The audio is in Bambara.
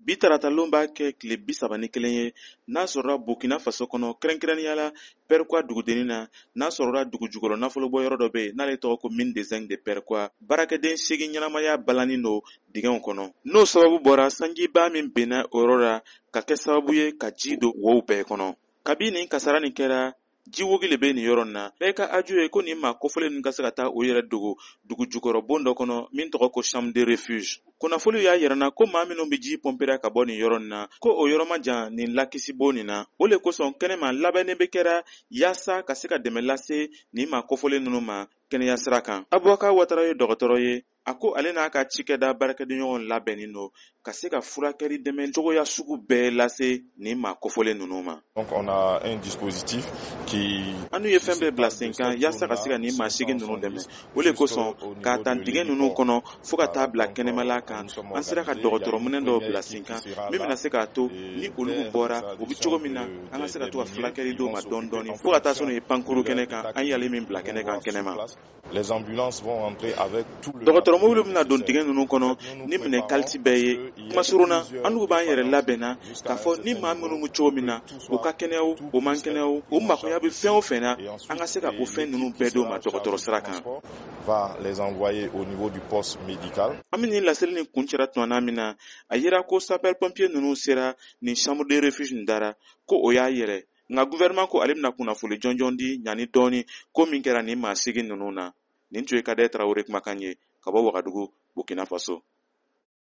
bi taratalon b'a kɛ tile 31 ye n'a sɔrɔla Burkina Faso kɔnɔ kɛrɛnkɛrɛnnenya la Pɛrikwa dugudennin na n'a sɔrɔla dugu jukɔrɔ nafolobɔ yɔrɔ dɔ bɛ yen n'ale tɔgɔ ko mine des zinc de Pɛrikwa baarakɛden 8 ɲɛnamaya balanin don dingɛw kɔnɔ n'o sababu bɔra sanjiba min benna o yɔrɔ la ka kɛ sababu ye ka ji don wɔw bɛɛ kɔnɔ. Kabi nin kasara nin kɛra ji wogi le bɛ nin yɔrɔ nin na bɛɛ ka aju ye ko nin maa kɔfɔlen ninnu ka se ka taa o yɛrɛ dogo dugu jukɔrɔ bon dɔ kɔnɔ min tɔgɔ ko chambre de refuge. Kunnafoni y'a yɛrɛ na ko maa minnu bɛ ji pɔmpera ka bɔ nin yɔrɔ nin na ko o yɔrɔ ma jan nin lakisi bon nin na o le kosɔn kɛnɛma labɛnnen bɛ kɛra yaasa ka se ka dɛmɛ lase nin maa kɔfɔlen ninnu ma kɛnɛya sira kan. Abubakar Watara ye dɔgɔtɔrɔ ye a ko ale n'a ka cikɛda baarakɛdenɲɔgɔn labɛnnen don ka se ka furakɛli dɛmɛ cogoya sugu bɛɛ lase nin maa kɔfɔlen ninnu ma. Donc on a un dispositif qui anu ye fɛn bɛɛ bila sen kan yaasa ka se ka nin maa 8 ninnu dɛmɛ o le kosɔn k'a ta dingɛ ninnu kɔnɔ fo ka taa bila kɛnɛmala kan an sera ka dɔgɔtɔrɔminɛ dɔw bila sen kan min bɛna se k'a to ni olu bɔra u bɛ cogo min na an ka se ka to ka fulakɛli d'o ma dɔɔni dɔɔni fo ka taa sɔrɔ nin pankuru kɛnɛ kan an y'ale min bila kɛnɛ kan kɛnɛma. Les ambulances vont entrer avec tout le dɔgɔtɔrɔmobili bɛna don dingɛ ninnu kɔnɔ ni minɛ kaliti bɛɛ ye kuma surunna an n'u b'an yɛrɛ labɛnna k'a fɔ ni maa minnu bɛ cogo min na u ka kɛnɛya o man kɛnɛya o magoya bɛ fɛn o fɛn na an ka se ka o fɛn ninnu bɛɛ d'o ma dɔgɔtɔrɔ sira kan. va les envoyer au niveau du poste médical. An bɛ nin laseli nin kun cɛra tuma min na a yera ko sapeur pompier ninnu sera nin chambre de refuge nin dara ko o y'a yɛrɛ nka gouvernement ko ale bɛna kunnafoni jɔnjɔn di ɲani dɔɔni ko min kɛra nin maa 8 ninnu na. Nin tun ye Kadɛ Tarawele kumakan ye ka bɔ Wagadugu, Burkina Faso.